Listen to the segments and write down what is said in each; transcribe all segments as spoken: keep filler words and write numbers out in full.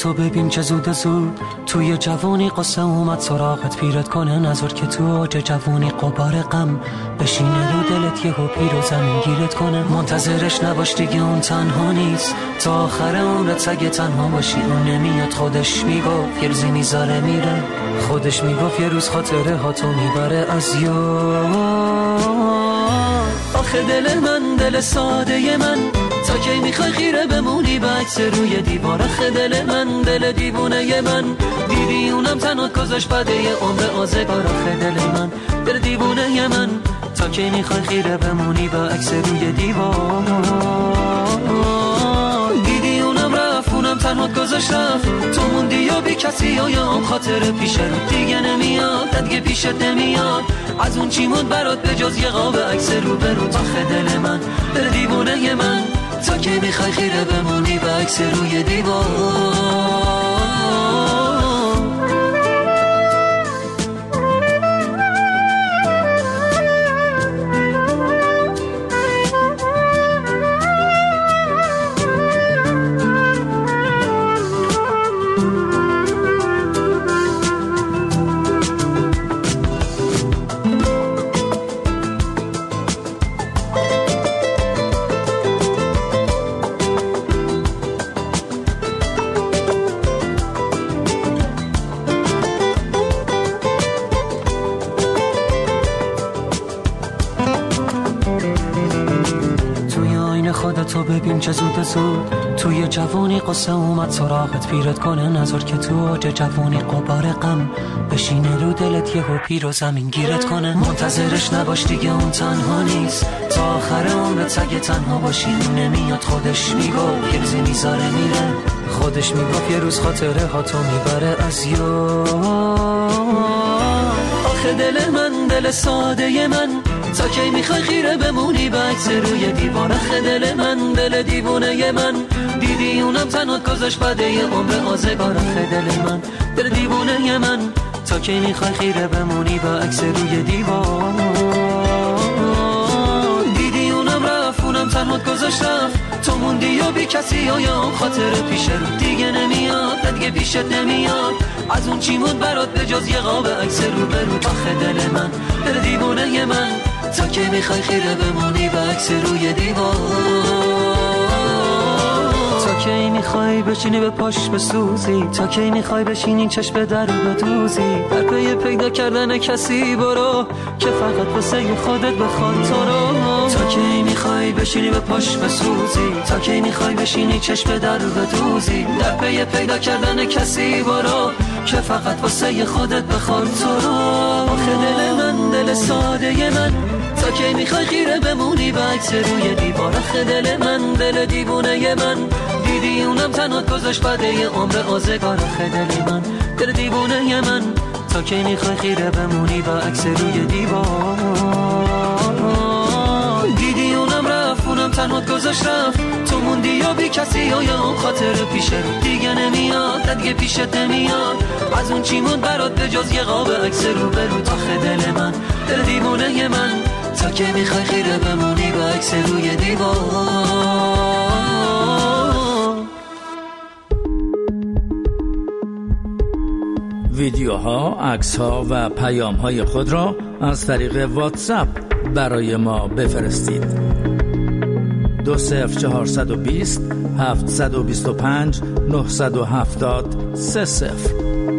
خودتو ببین که زود زود توی جوانی قصه اومد سراغت، پیرت کنه نظر که تو اوج جوانی قبار غم بشینه رو دلت، یهو پیر و زمین گیرت کنه. منتظرش نباش دیگه اون تنها نیست، تا آخر عمرت سگه تنها باشی. اون نمیاد خودش میگفت یه روزی میذاره میره، خودش میگفت یه روز خاطره ها تو میبره از یاد. آخه دل من دل ساده من، تا کی میخوای خیره بمونی به عکس روی دیوار؟ آخه دل من دل دیوونه من، دیدی اونم تنها گذاشت بده یه عمر آزگار. آخه دل من دل دیوونه من، تا کی میخوای خیره بمونی به عکس روی دیوار؟ دیدی اونم رفت اونم تنها گذاشت رفت، تو موندی یا بی کسی و یا هم خاطر پیش رو دیگه نمیاد، دیگه پیشت نمیاد. از اون چی موند برات به جز یه قاب عکس رو برو؟ آخه دل من دل دیوونه من، تا کی میخوای خیره بمونی به عکس روی دیوار؟ تو ببین چه زود زود توی جوانی قصه اومد سراغت، پیرت کنه نظر که تو اوج جوانی قبار غم بشینه رو دلت، یهو پیر و زمین گیرت کنه. منتظرش نباش دیگه اون تنها نیست، تا آخر عمرت سگه تنها باشی. اون نمیاد خودش میگفت یه روزی میذاره میره، خودش میگفت یه روز خاطره ها تو میبره از یاد. آخه دل من دل ساده من، تا کی میخوای خیره بمونی به عکس روی دیوار؟ آخه دل من دل دیوونه من، دیدی اونم تنها گذاشت بده یه عمر آزگار. آخه دل من دل دیوونه من، تا کی میخوای خیره بمونی به عکس روی دیوار؟ دیدی اونم رفت اونم تنها گذاشت رفت، تو موندی یا بی کسی و یا هم خاطر پیش رو دیگه نمیاد، دیگه پیشت نمیاد. از اون چی موند برات به جز یه قاب عکس رو برو؟ آخه دل من دل دیوونه من، تا کی میخوای خیره بمونی به عکس روی دیوار؟ تا کی میخوای بشینی به پاش بسوزی؟ تا کی میخوای بشینی چشم در رو بدوزی؟ در پی پیدا کردن کسی برو که فقط واسه خودت بخواد تو رو. تا کی میخوای بشینی به پاش بسوزی؟ تا کی میخوای بشینی چشم در رو بدوزی؟ در پی پیدا کردن کسی برو که فقط واسه خودت بخواد تو رو. آخه دل من دل ساده من، تا کی میخوای خیره بمونی به عکس روی دیوار؟ آخه دل من دل دیوونه من، دیدی اونم تنها گذاشت بده یه عمر آزگار. آخه دل من دل دیوونه من، تا کی میخوای خیره بمونی به عکس روی دیوار؟ دیدی اونم رفت اونم تنها گذاشت رفت، تو موندی یا بی کسی و یا هم خاطر پیش رو دیگه نمیاد، دیگه پیشت نمیاد. از اون چی موند برات به جز یه قاب عکس رو برو؟ آخه دل من دل دیوونه من، تا کی میخوای خیره بمونی به عکس روی دیوار؟ ویدیوها، عکس‌ها و پیام‌های خود را از طریق واتساپ برای ما بفرستید. دو صفر چهارصد و بیست هفتصد و بیست و پنج نهصد و هفتاد سه صفر.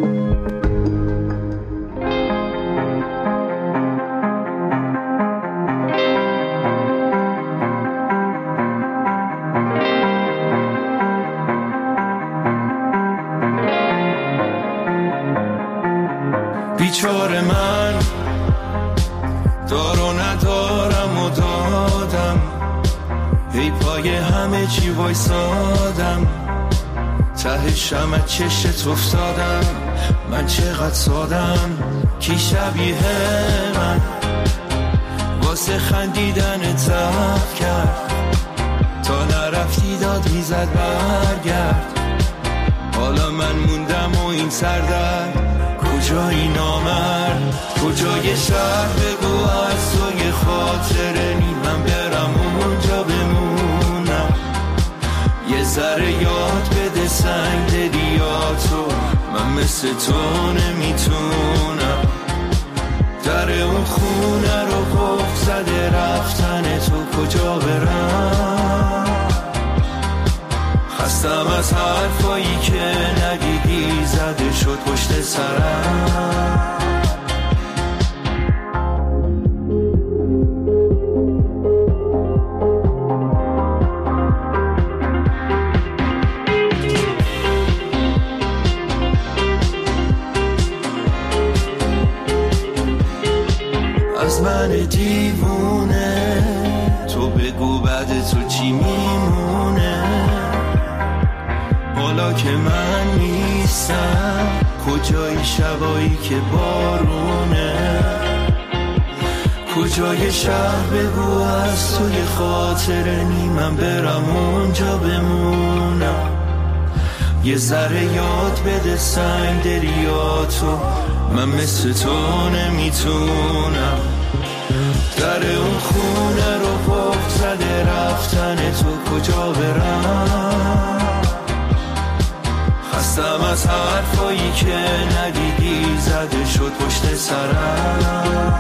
بیچاره من دارو ندارم و دادم، هی پای همه چی وایسادم، ته شمع چشت افتادم. من چقدر سادم، کی شبیه من واسه خندیدن تف کرد، تا نرفتی داد میزد برگرد. حالا من موندم و این سردرد، کجایی نامرد؟ کجای شهر بگو از تو یه خاطره نی، من برم اونجا بمونم، یه ذره یاد بده سنگ دلیا مثل تو نمیتونم. در اون خونه رو قفل زده رفتن تو کجا برم. خستم از حرفایی که ندیدی زده شد پشت سرم. از من دیوونه تو بگو بعد تو چی میمونه. حالا که من نیستم کجای شبایی که بارونه. کجای شهر بگو از توی خاطر نیمم برم اونجا بمونم. یه ذره یاد بده سنگ دریاتو من مثل تو نمیتونم. در اون خونه رو قفل زده رفتن تو کجا برم. خستم از حرفایی که ندیدی زده شد پشت سرم.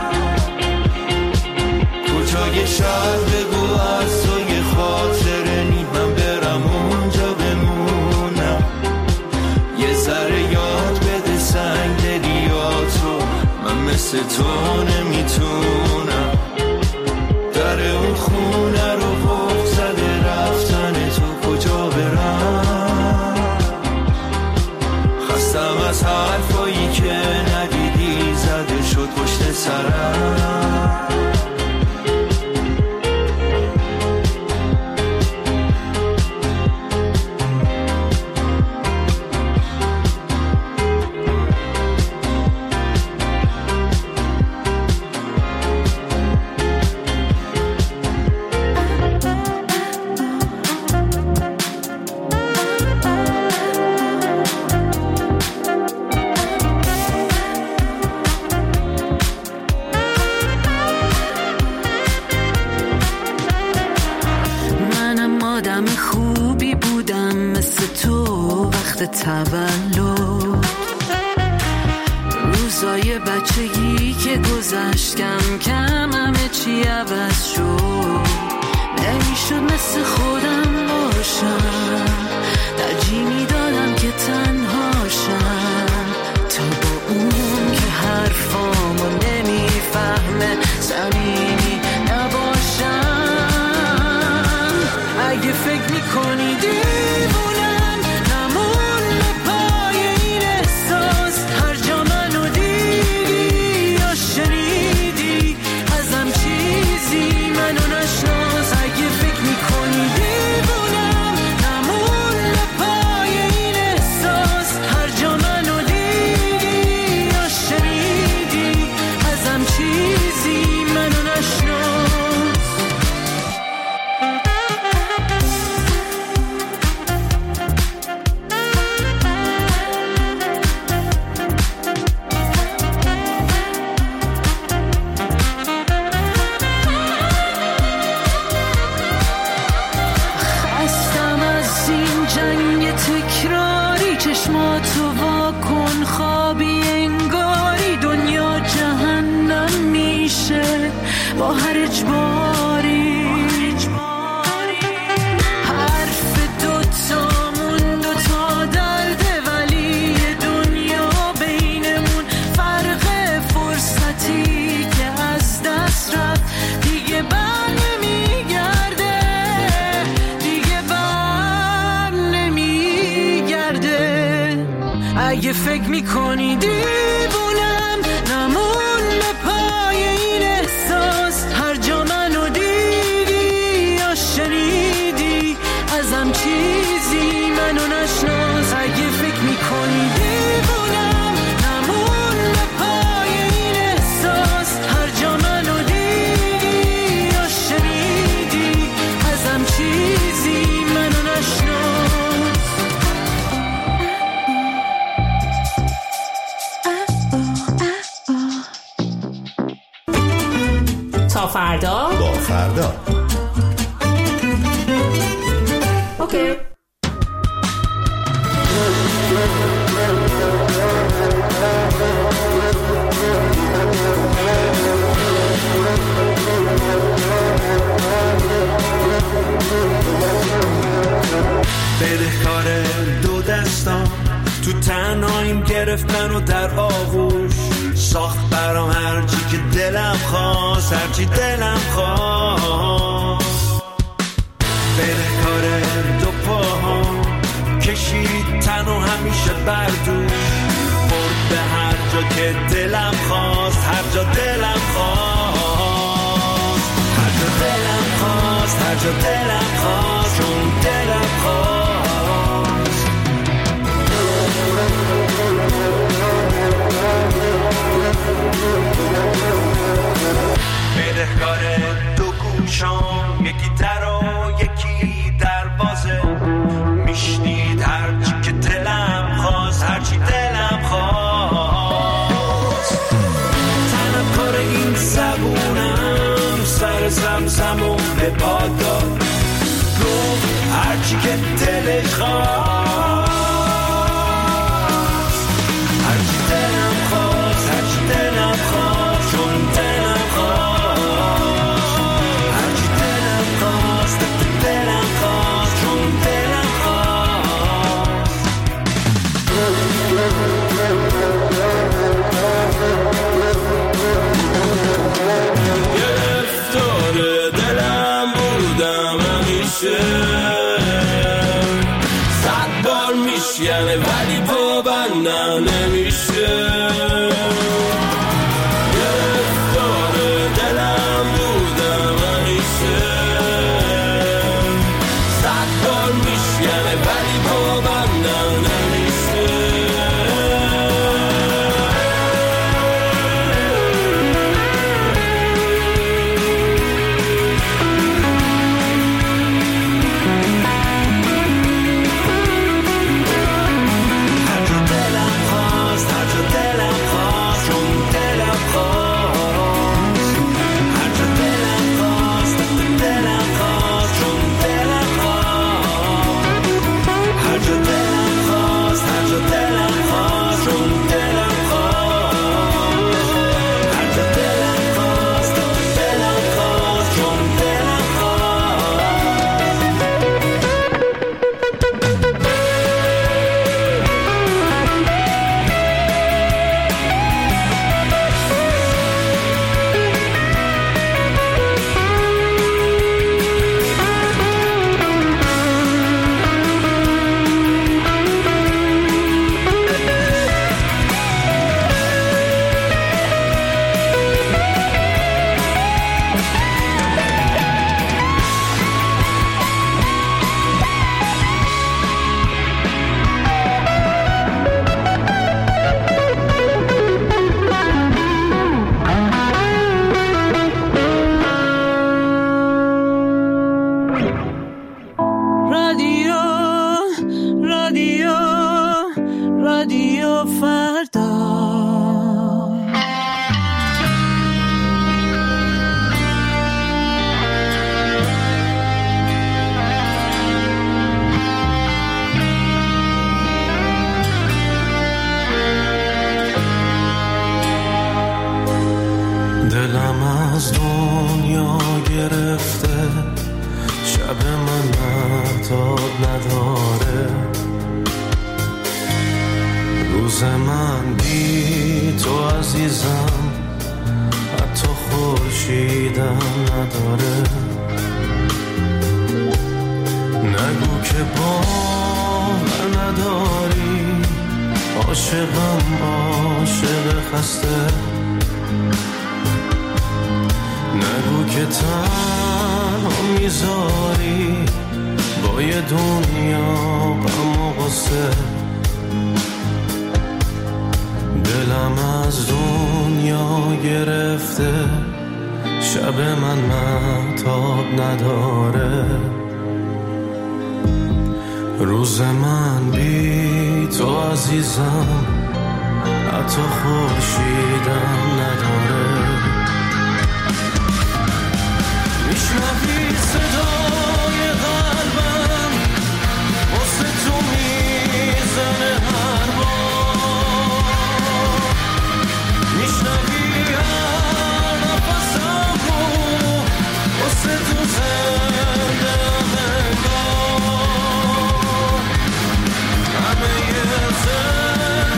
کجای شهر بگو از توی خاطر نیمم برم اونجا بمونم. یه ذره یاد بده سنگ دریاتو من مثل تو نمیتونم. در اون خونه رو قفل زده رفتن تو کجا برم. خستم از حرفایی که ندیدی زده شد پشت سرم. تولد روزای بچگی که گذشت کم کم همه چی عوض شد. نمیشد مثل خودم باشم ترجیح میدادم که تنهاشم تا با اون که حرفامو نمیفهمه صمیمی نباشم. اگه فکر میکنی دیوونم با هر اجباری. حرف دوتامون دوتا درده ولی دنیا بینمون فرق فرصتی که از دست رفت دیگه بر نمیگرده. دیگه بر نمیگرده. اگه فکر میکنی دیوونم نمون پای این احساس. هر جا منو دیدی یا شنیدی ازم چیزی منو نشناس. اگه فکر میکنی دیوونم نمون پای این احساس. هر جا منو دیدی یا شنیدی ازم چیزی منو نشناس. تا فردا با فردا. اوکی. خواست هرچی دلم خواست. بدهکار دو پاهم کشید تن و همیشه بردوش، برد به هر جا که دلم خواست، هر جا دلم خواست، هر جا دلم خواست، هر جا دلم خواست، چون دلم خواست. بدهکار دو گوشام، یکی در و یکی دروازه، میشنید هرچی که دلم خواست، هرچی دلم خواست. طلبکار این زبونم سر زمزم و به باد داد، گفت هرچی که دلش خواست، هرچی دلم خواست، هرچی دلم خواست، چون دلم خواست، هرچی دلم خواست، دلم خواست، چون دلم خواست. گرفتار دلم بودم همیشه، صد بار میشکنه ولی پابندم نمیشه. گرفتار دلم بودم همیشه، صد بار میشکنه ولی پابندم نمیشه.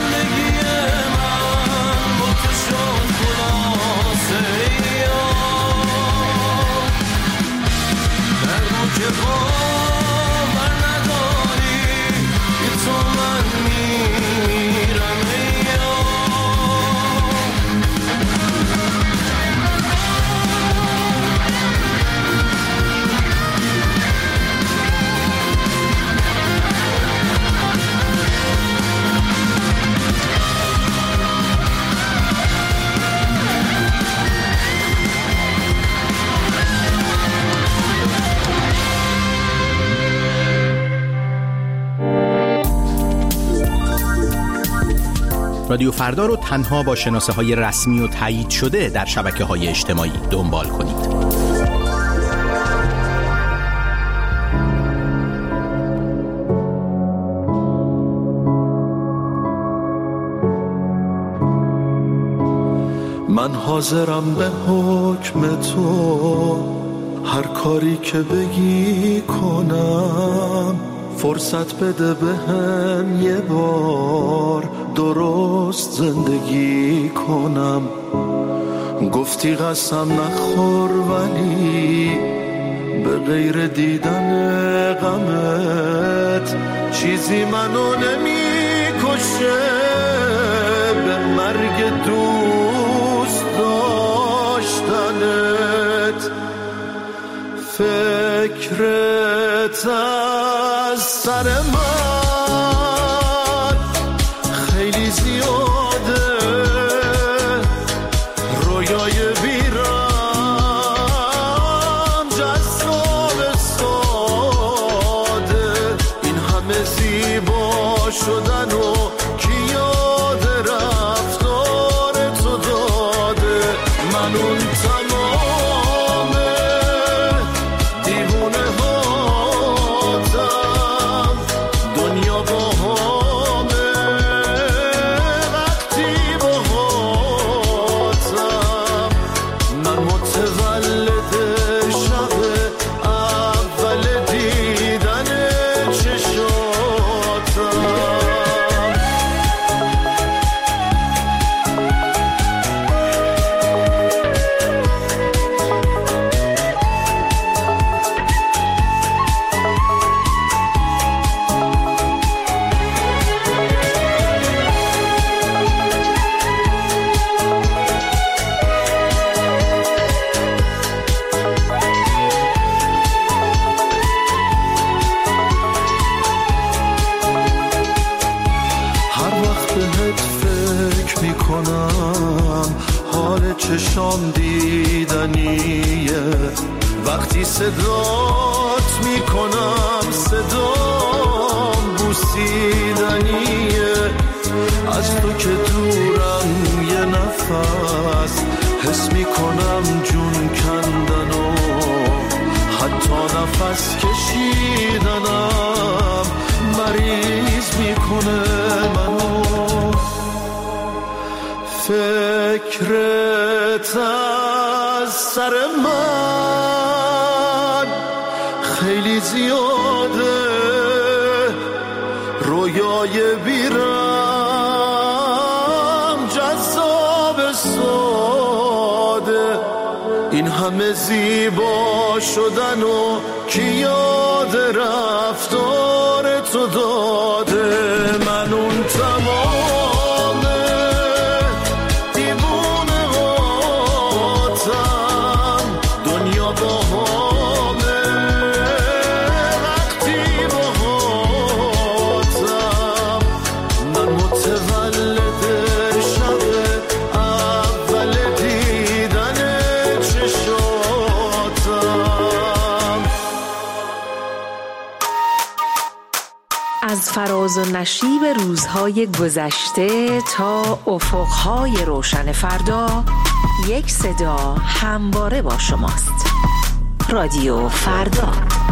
زندگی من با تو شد خلاصه. رادیو فردا رو تنها با شناسه های رسمی و تایید شده در شبکه های اجتماعی دنبال کنید. من حاضرم به حکم تو هر کاری که بگی کنم، فرصت بده بهم یه بار درست زندگی کنم. گفتی قسم نخور ولی به غیر دیدن غمت چیزی منو نمی کشه به مرگ دوست داشتنت. فکرت از سر من خیلی زیاده، رویای بیرم جذاب ساده، این همه زیبا شدن و کی یاد رفتار تو داده. من اون تمام دیوونه هاتم، دنیا با همه وقتی با هاتم. من متولد شب اول دیدن چشاتم. چشام دیدنیه وقتی صدات میکنم، صدام بوسیدنیه. از تو که دورم یه نفس حس میکنم جون کندن و حتی نفس کشیدنم مریض میکنه منو. فکرت از سر من خیلی زیاده، رویای بیرم جذاب ساده، این همه زیبا شدن و کی یاد رفتار تو داده. من اون تمام از فراز و نشیب روزهای گذشته تا افقهای روشن فردا، یک صدا همواره با شماست. رادیو فردا.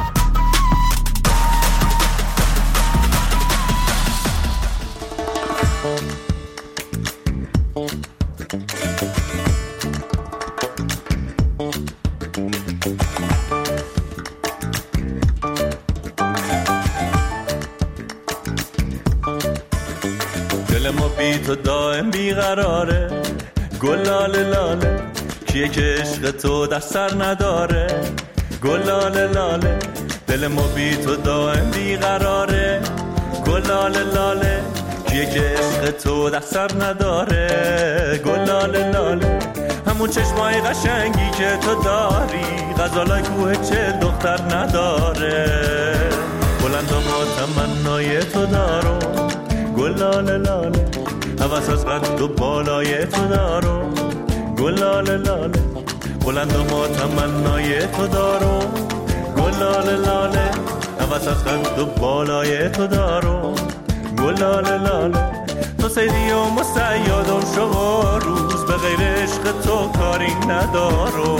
دل ما بی تو دائم بیقراره، گلاله لاله کیه که عشق تو در سر نداره. گلاله لاله دل ما بی تو دائم بیقراره، گلاله لاله کیه که عشق تو در سر نداره. گلاله لاله همون چشمای قشنگی که تو داری، غزالای کوه چه دختر نداره. بلند و ما تمنای تو دارو، گلاله لاله حوث از قد و بالای تو دارو. گلاله لاله بلند و ما تمنای تو دارو. گلاله لاله حوث از قد و بالای تو دارو. گلاله لاله تو سیدی و مسیادم شما روز به غیر عشق تو کاری ندارو.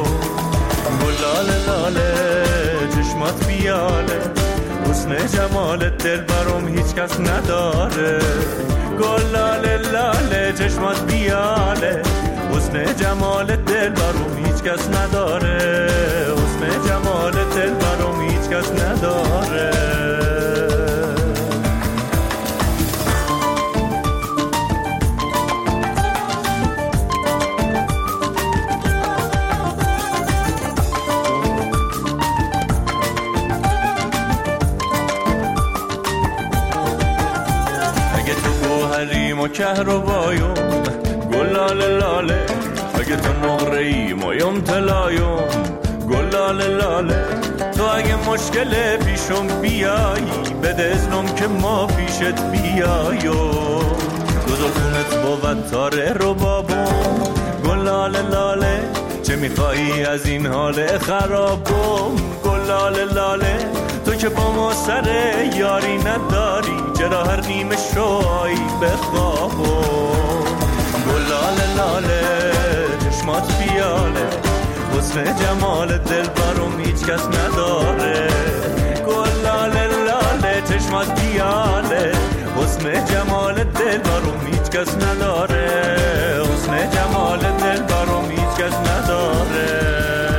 گلاله لاله چشمات بیاله حسن جمالت دل برام هیچ کس نداره. گلاله لاله چشمات بیاله حسن جمالت دل برام هیچ کس نداره. حسن جمالت دل برام هیچ کس نداره. ما کهرباییم گلاله لاله، اگه تو نقره‌ای مایم طلاییم گلاله لاله. تو اگه مشکل پیشم بیایی بده اذنم که ما پیشت بیاییم. گذارتونت بود تاره رو بابم گلاله لاله، چه میخوایی از این حال خرابم گلاله لاله. تو که با ما سر یاری نداری چرا هر نیمه شوی بخوابم. گلاله لاله چشمات بیاله حسن جمال دل برام هیچ کس نداره. گلاله لاله چشمات بیاله حسن جمال دل برام هیچ کس نداره. حسن جمال دل برام هیچ کس نداره.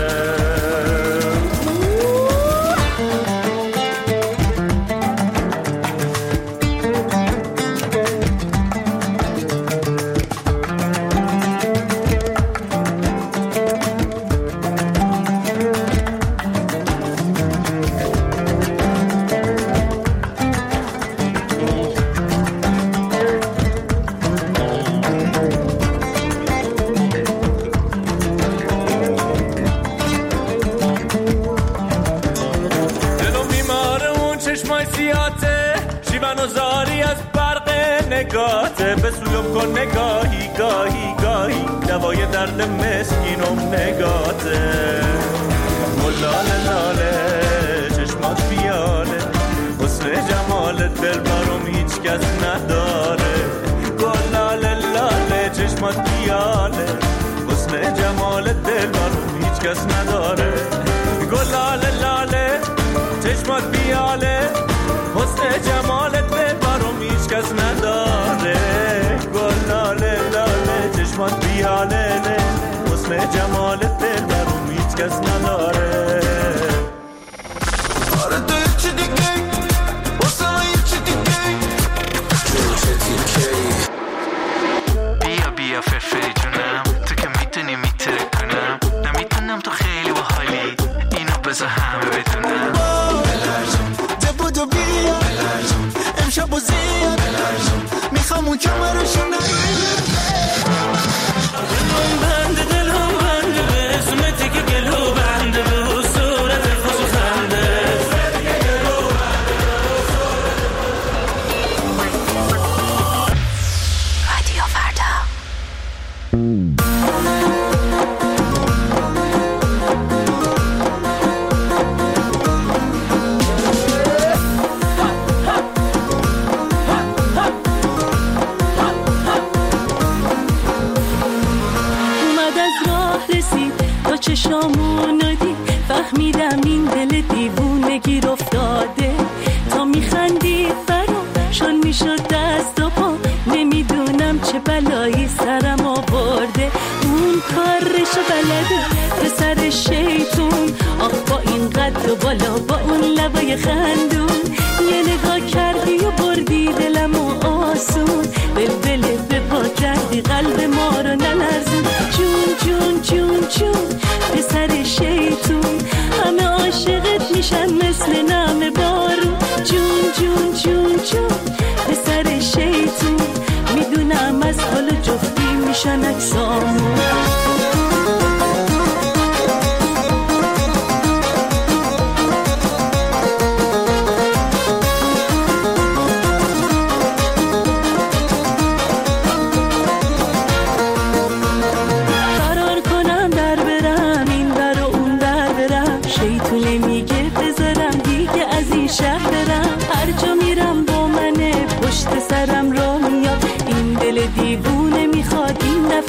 نگاته به سویم کن نگاهی گاهی گاهی دوای درد مسکینم نگاته. گلاله لاله چشمات بیاله حسن جمال دل برام هیچ کس نداره. گلاله لاله چشمات بیاله حسن جمال دل برام هیچ کس نداره. گلاله لاله چشمات بیاله حسن جمال دل برام هیچ کس نداره. گلاله لاله چشمات بیاله حسن جمال دل برام هیچ کس نداره. آره تو چی دیگه واسه من چی دیگه چی دیگه بیا بیا فرفری جونم تو که میتونی میتره کنم نمیتونم تو خیلی باحالی اینو بذار همه بدونم. بودو بیا امشب و زیاد میخوام اون کمرشو نگیر. دلم بنده دلم بنده به اسمتی که گلو بنده به صورت خوش و خنده. رادیو فردا. چشامونو دید فهمیدم این دل دیوونه گیر افتاده. تا میخندی برام شل میشد دست و پا نمیدونم چه بلایی سرم آورده. اون کارشو بلده پسر شیطون آخ با این قد و بالا با اون لبای خندون. یه نگاه کردی و بردی دلم و آسون بلبله به پا کردی قلب ما رو نلرزون. جون جون جون جون پسر شیطون همه عاشقت میشن مثل نم بارون. جون جون جون جون پسر شیطون میدونم از حال جفتی میشن اکسامون. شهرم هر جا میرم با منه پشت سرم را میاد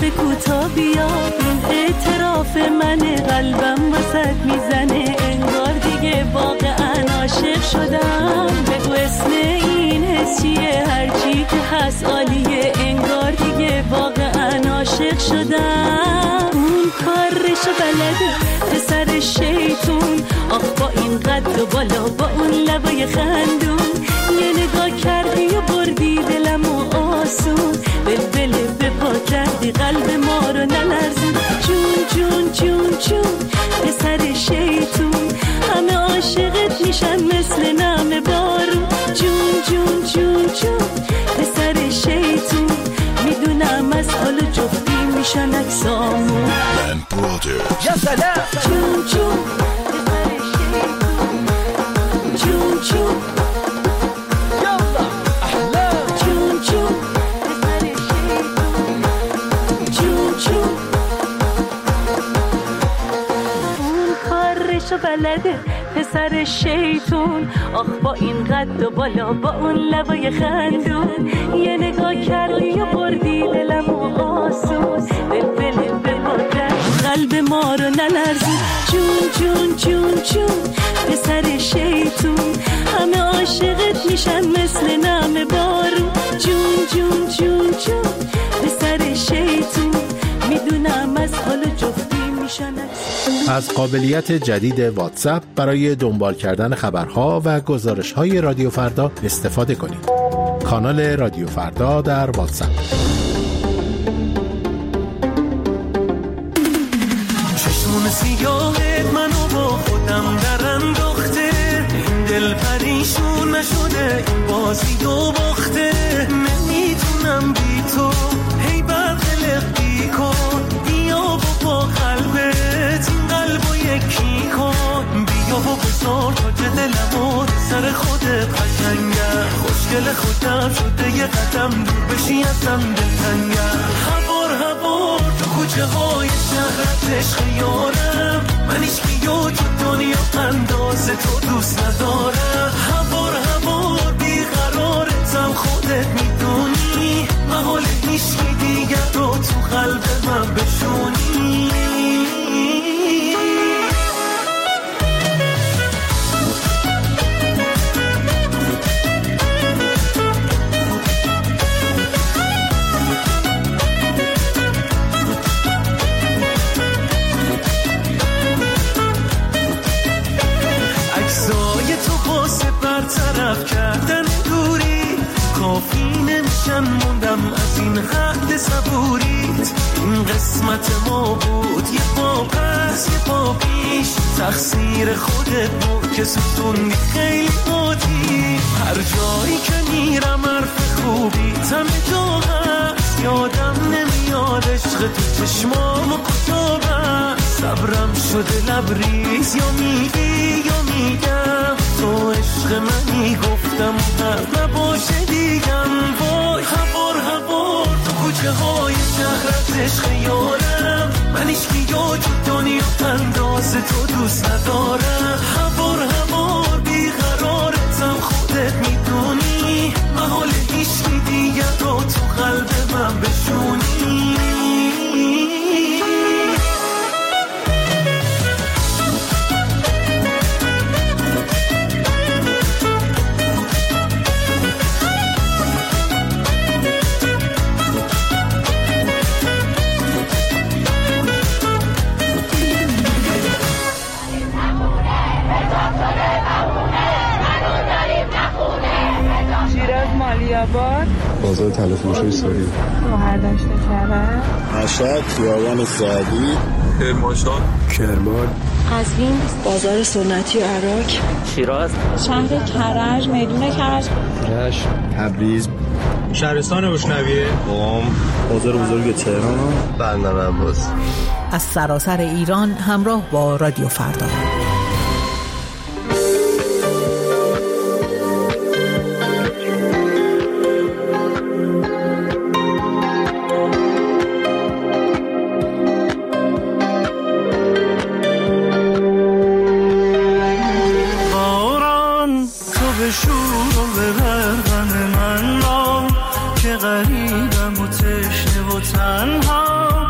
لطف کوتا بیا، این اعتراف منه، قلبم وسط میزنه، انگار دیگه واقعا عاشق شدم. بگو اسم این حس چیه، هرچی که هست عالیه، انگار دیگه واقعا عاشق شدم. اون کارشو بلده پسر شیطون، آخ با این قد و بالا، با اون لبای خندون، یه نگاه کردی و بردی دلمو آسون، بلبله به پا کردی قلب ما رو نلرزون. جون جون جون جون پسر شیطون، همه عاشقت میشن مثل نم بارون. جون جون جون جون پسر شیطون، میدونم از حال جفتی میشن اکسامون. یا سلام جون جون پسر شیطون، جون جون یالا احلا، جون جون پسر شیطون، جون جون. اون کارشو بلده پسر شیطون، آخ با این قد و بالا، با اون لبای خندون، یه نگاه کردی و بردی دلمو آسون، بلبله به مادر قلب ما رو نلرزون. جون جون جون جون پسر شیطون، همه عاشقت میشن مثل نم بارون. جون جون جون جون پسر شیطون، میدونم از حال جفتی میشن. از قابلیت جدید واتساپ برای دنبال کردن خبرها و گزارش‌های رادیو فردا استفاده کنید. کانال رادیو فردا در واتساپ. چشمون سیاهت منو با خودم در انداخته، دل پریشون نشده این بازی و باخته، نمیتونم بی تو هی برقلقی کن، بیا با قلبت این قلبو یکی کن، بیا و بزار تا که دلمو سر خودت قشنگه، خوشگل خودم شده یه قدم دور بشی ازم دلتنگه. هوار هوار تو کوچه های شهرت عشق یارم، من ایشکیو تو دنیا انداز تو دوست ندارم. هوار هوار بیقرارتم خودت میدونی، محال ایشکی دیگر رو تو قلب من بشونی. برطرف کردن دوری کافی نمیشن، موندم از این حد صبوریت، این قسمت ما بود یه پا پس یه پا پیش، تقصیر خودت بود که ستوندی خیلی عادی، هر جایی که میرم حرف خوبی تم جا هست، یادم نمیاد عشق تو چشمامو کجا بست، صبرم شده لبریز یا میگی یا میگم، تو عشق منی گفتم هر نباشه دیگم. وای هوار هوار تو کوچه های شهرت عشق یارم، من ایشکیو تو دنیا انداز تو دوست ندارم. هوار هوار بیقرارتم خودت میدونی، محال ایشکی دیگر رو تو قلب من بشونی. بازار تلفروشی سوری، مهردشت کرد، مشهد، خیابان سعدی، کرمانشاه، کرمان، قزوین، بازار سنتی عراق، شیراز، شهر کرج، میدون کرج، رشت، تبریز، شهرستان بشنویه، قم، بازار بزرگ تهران، بندر عباس. از سراسر ایران همراه با رادیو فردا. غریبم و تشنه و تنها،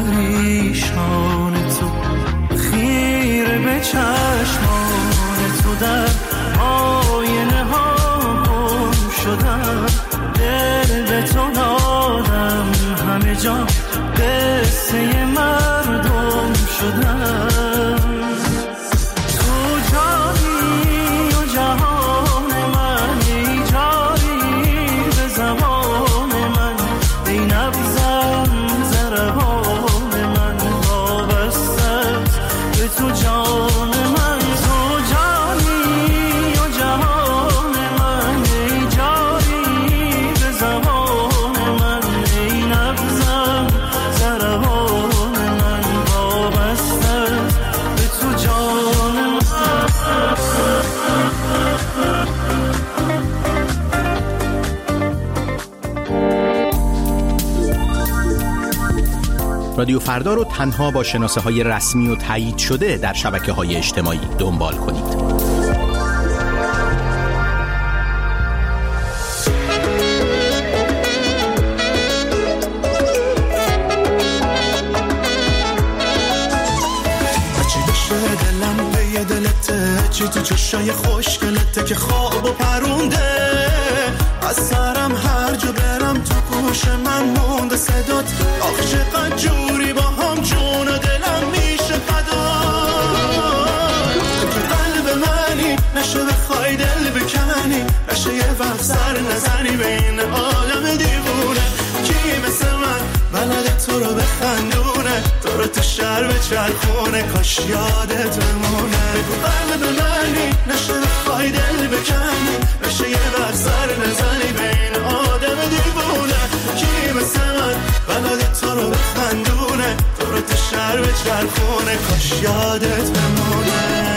پریشان تو، خیره به چشمان تو، در آینه ها گم شدم، دل به تو دادم، همه جا قصه مردم شدم. تو جانی و جهان من، ای جاری به زمان من، ای نبزم زرهان من، وابستت به تو جان من. تو جانی و جهان من، ای جاری به زمان من، ای نبزم زرهان من، وابستت به تو جان من. رادیو فردا رو تنها با شناسه های رسمی و تایید شده در شبکه های اجتماعی دنبال کنید. هرچی بشه دلم به دلته، چی تو چشای خوشگلته که خواب و پرونده، از سرم هر جا برم تو گوش من مونده صدات، آخ چقدر جوری با هم جون و دلم میشه فدا. تو قلب منی نشه بخوای دل بکنی، نشه یه وقت سر نزنی بین آدم دیوونه، کی مثل من بلد تو رو بخندونه، تو رو تو شهر به چرخونه، کاش یادت بمونه. بگو قلب منی نشه بخوای دل بکنی، نشه یه وقت سر نزنی بین آدم دیوونه، کی مثل من بلد تو رو بخندونه، تو رو تو شهر به چرخونه، کاش یادت بمونه.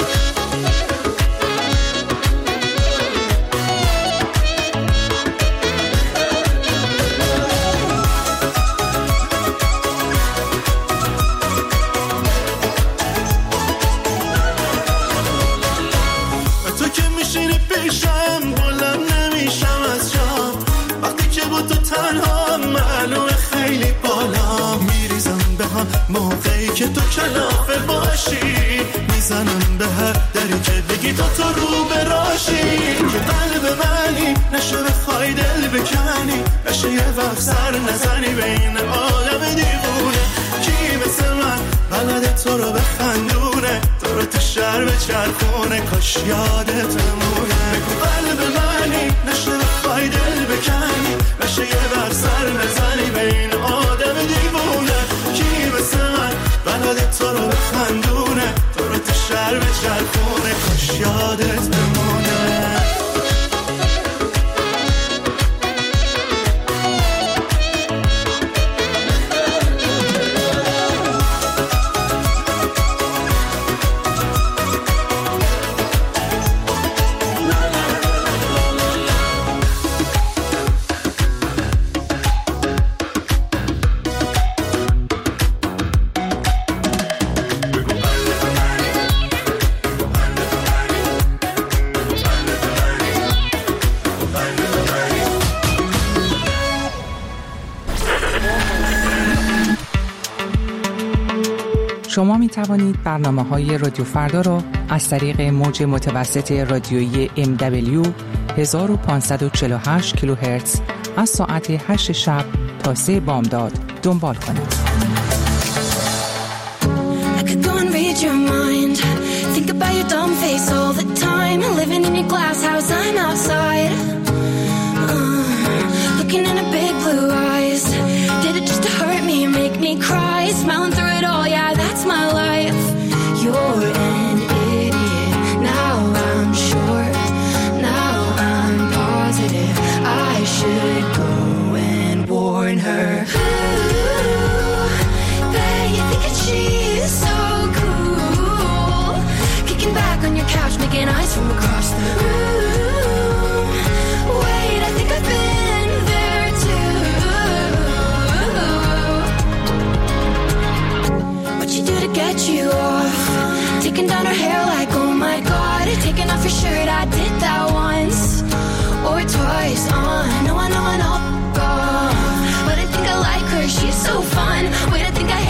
موقعی که تو کلافه باشی، میزنم به هر دری که بگی تو تو رو براشی، که قلب منی نشه بخوای دل بکنی، نشه یه وقت سر نزنی بین آدم دیوونه، کی مثل من بلد تو رو بخندونه، تو رو تو شهر به چرخونه، کاش یادت بمونه. بگو قلب منی نشه بخوای دل بکنی، نشه یه وقت سر نزنی بین آدم دیوونه، کی مثل من بلد تو رو بخندونه، تو رو تو شهر به چرخونه، کاش یادت بمونه. شما می توانید برنامه‌های رادیو فردا را از طریق موج متوسط رادیویی ام دبلیو هزار و پانصد و چهل و هشت کیلوهرتز از ساعت هشت شب تا سه بامداد دنبال کنید. She's so fun. Wait, I think I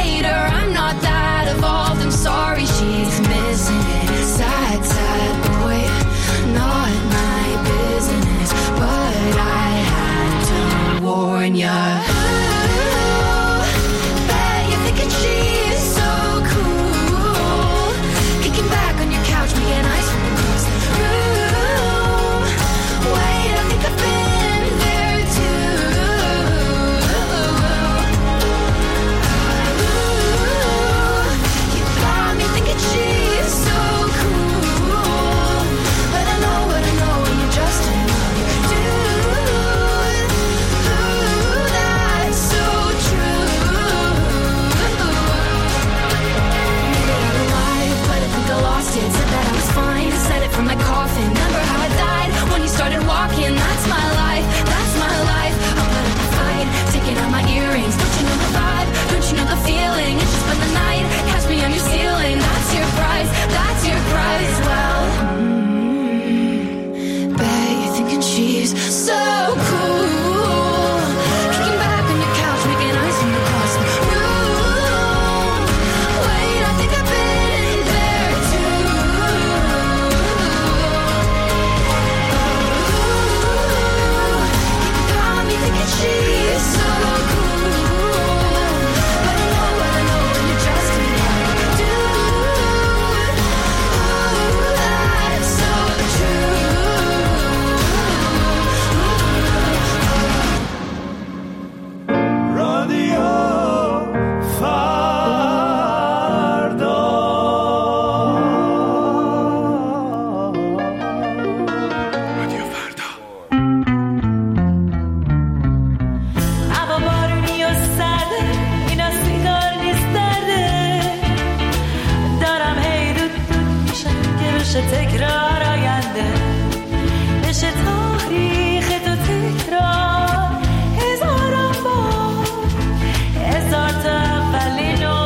بشه تکرار آینده، بشه تاریخ تو تکرار هزاران بار، هزار تا اولین و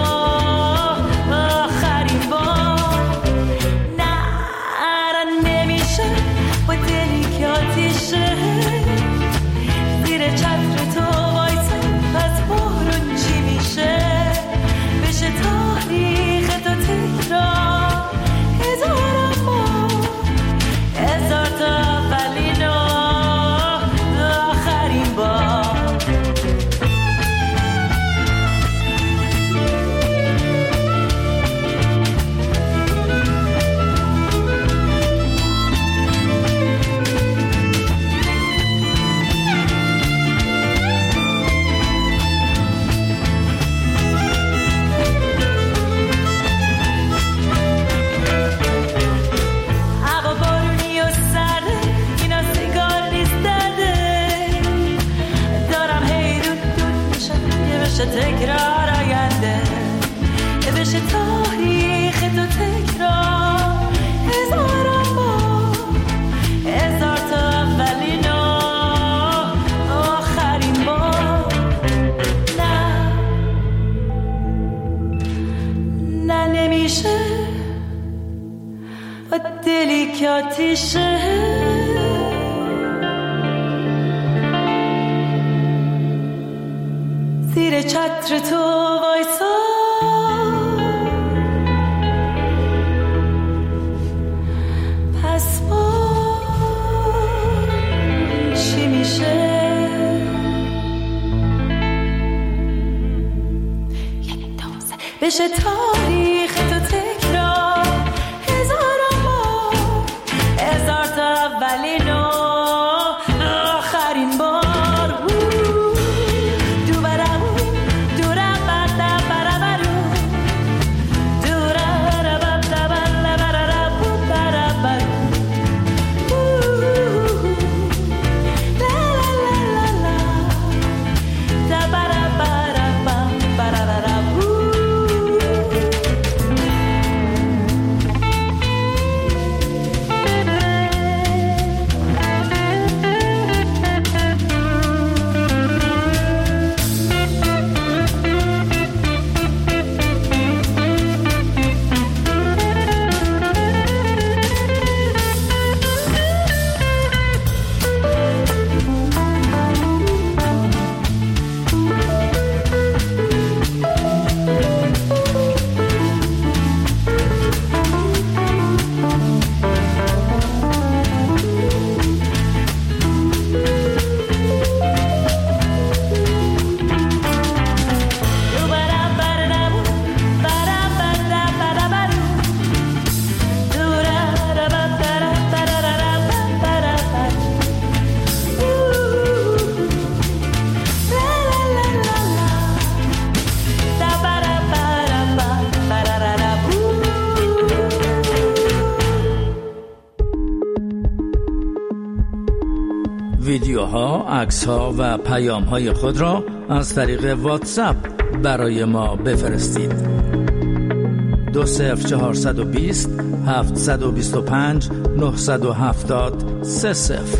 آخرین بار. نه نمیشه با دلی که آتیشه زیر چتر تو وایسه، پس بارون چی میشه؟ بشه تاریخ تو تکرار هزاران بار، هزار تا اولین و آخرین بار. تکرار آینده، بشه تاریخ تو تکرار هزاران بار، هزار تا اولین و آخرین بار. نه نه نمیشه با دلی که آتیشه زیر چتر تو وایسا، پس با چی میشه؟ بشه تاریخ تو تکرار هزاران بار، هزار تا اولین و آخرین بار. ویدیوها، عکس‌ها و پیام‌های خود را از طریق واتساپ برای ما بفرستید. دو صفر چهارصد و بیست هفتصد و بیست و پنج نهصد و هفتاد سه صفر.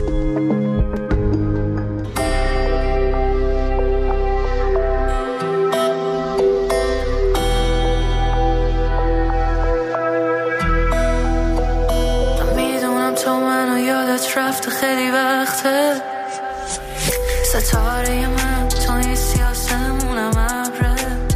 میدونم تو منو یادت رفته خیلی وقته، ستاره من تو این سیاسمونم ابره،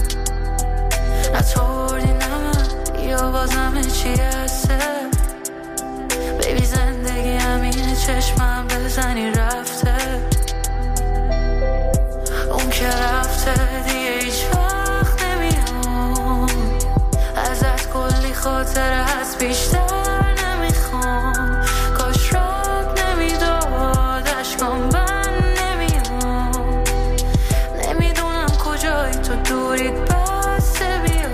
نطوردی نمه یا بازم چی هسته. بیبی زندگی همینه، چشمم بزنی رفته، اون که رفته دیگه هیچ وقت نمیام، ازت کلی خاطره هست بیشتر نمیخوام، کاش رات نمیداد اشکام بند نمیام، نمیدونم کجایی تو دورید بسته بیا.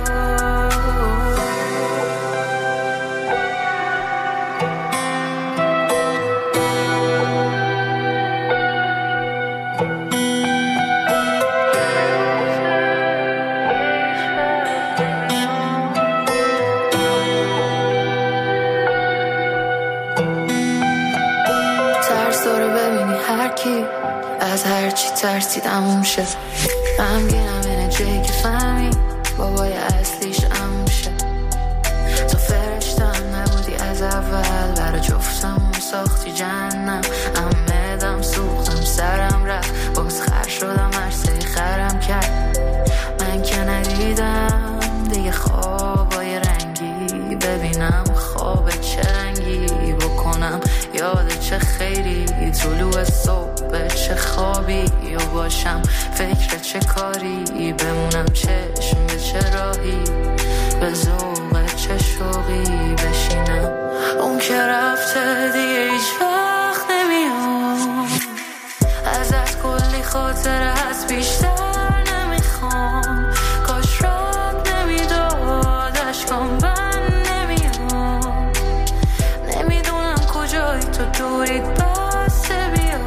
از هر چی ترسیدم شه. غمگینم اینه جایی که فهمی بابای اصلیش امشه. تو فرشتم نبودی از اول، برا جفتم ساختی جنم. امدم سوختم سرم رفت، باز خر شدم هر سری خرم کرد. من که ندیدم دیگه خوابای رنگی، ببینم خواب چه رنگی بکنم، یاد چه خیری طلوع صبح چه خوابی یا باشم فکر چه کاری، بمونم چشم به چه راهی، به ذوق چه شوقی بشینم. اون که رفته دیگه هیچ وقت نمیام، ازت کلی خاطره هست بیشتر نمیخوام. کاش رات نمیداد اشکام بند نمیام، نمیدونم کجایی تو دورید بسته بیا.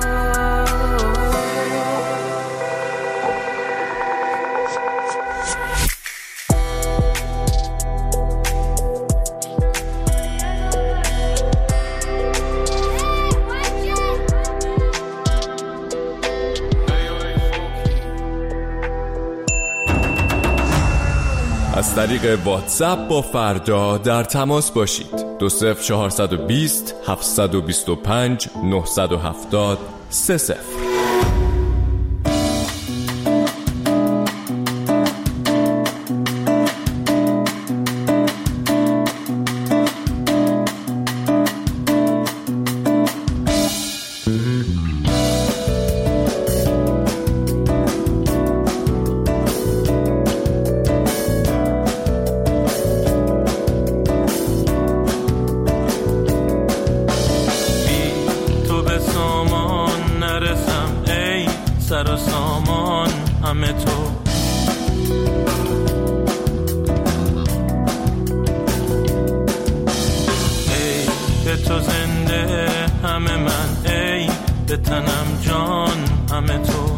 از طریق واتساپ با فردا در تماس باشید. دو صفر چهارصد و بیست هفتصد و بیست و پنج نهصد و هفتاد سه صفر. سر و سامان همه تو، ای به تو زنده همه من، ای به تنم جان همه تو.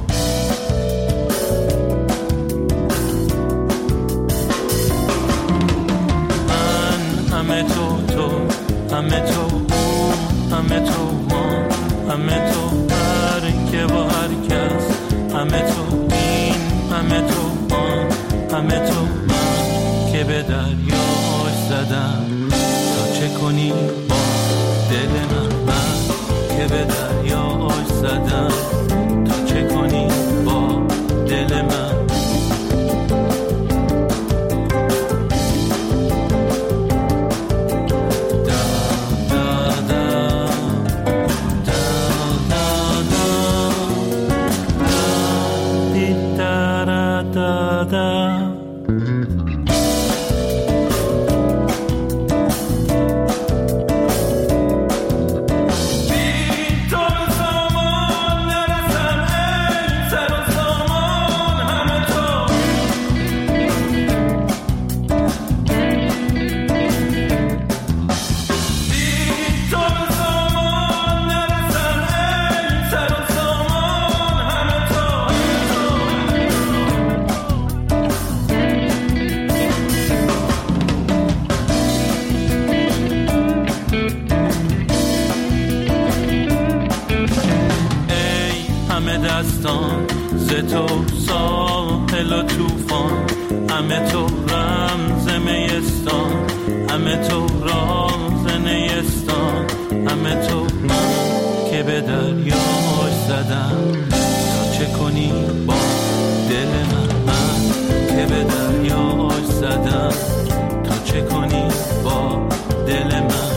من همه تو، تو همه تو، او همه تو، ما همه تو، هر که با هر کس همه تو، این همه تو، آن همه تو. من که به دریاش زدم تا چه کنی با دل من، من که به دریاش زدم تا چه کنی با دل من. دستان ز تو ساحل و توفان، همه تو رمز میستان، همه تو راز نیستان، همه تو. من که به دریاش زدم تا چه کنی با دل من، من که به دریاش زدم تا چه کنی با دل من.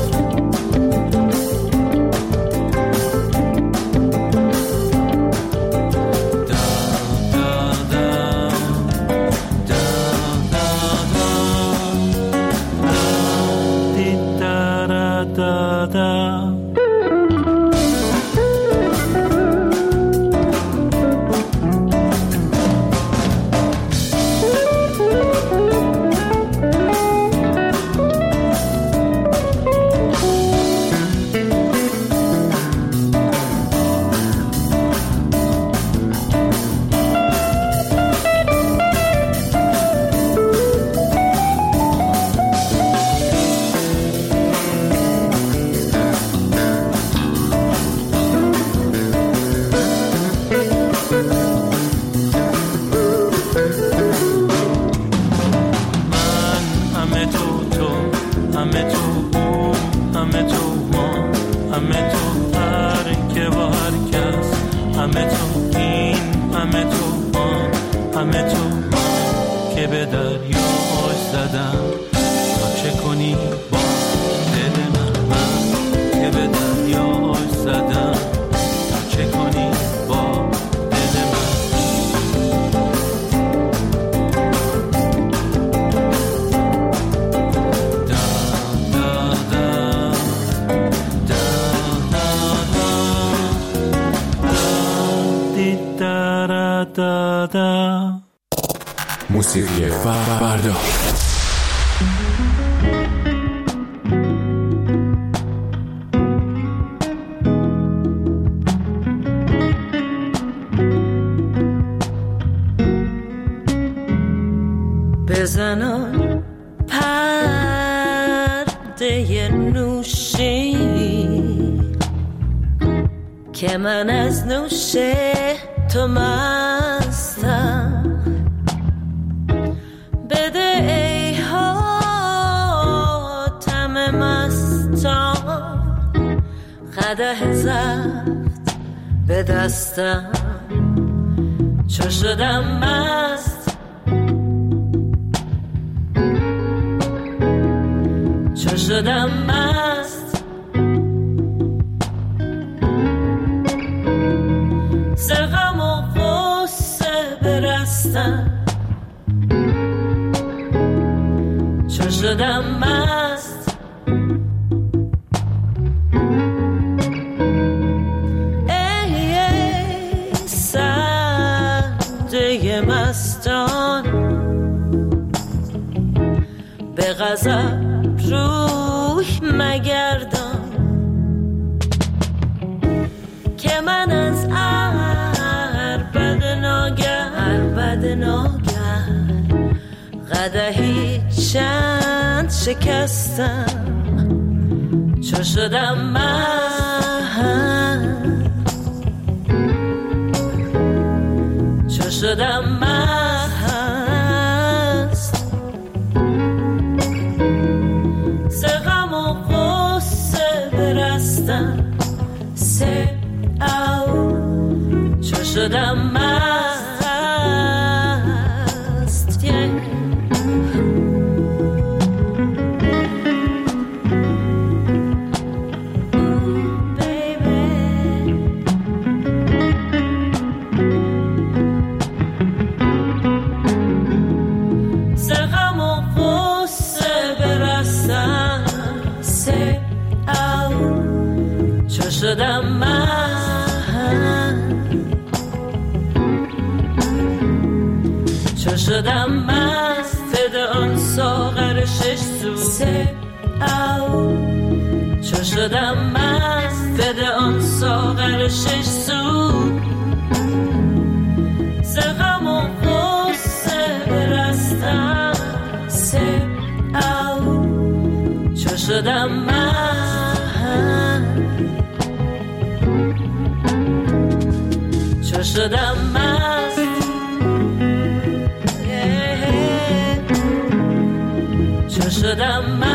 این همه تو آن همه تو من که به دریاش زدم تا چه کنی با دل من من که به دریاش زدم تا چه کنی با دل من دا دا موسیقی فردا بزنم پرده نوشی که من از نوشه تو مستم بده ای حاتم مستان قدح زفت به دستم چو شدم مست چو شدم مست زغم و غصه برستم چو شدم مست ای ای سرده مستان به غضب روح مگردان که من از عربد ناگه عربد ناگه قدحی چند شکستم چو شدم من چو شدم مست زغم و غصه برستم سه او چو شدم مست زغم و غصه برستم سه او چو شدم من چو شدم مست فده آن ساغر شش سو سه او چو شدم مست فده آن ساغر شش سو زغم و غصه برستم سه او چو شدم من چو شدم مست چو شدم من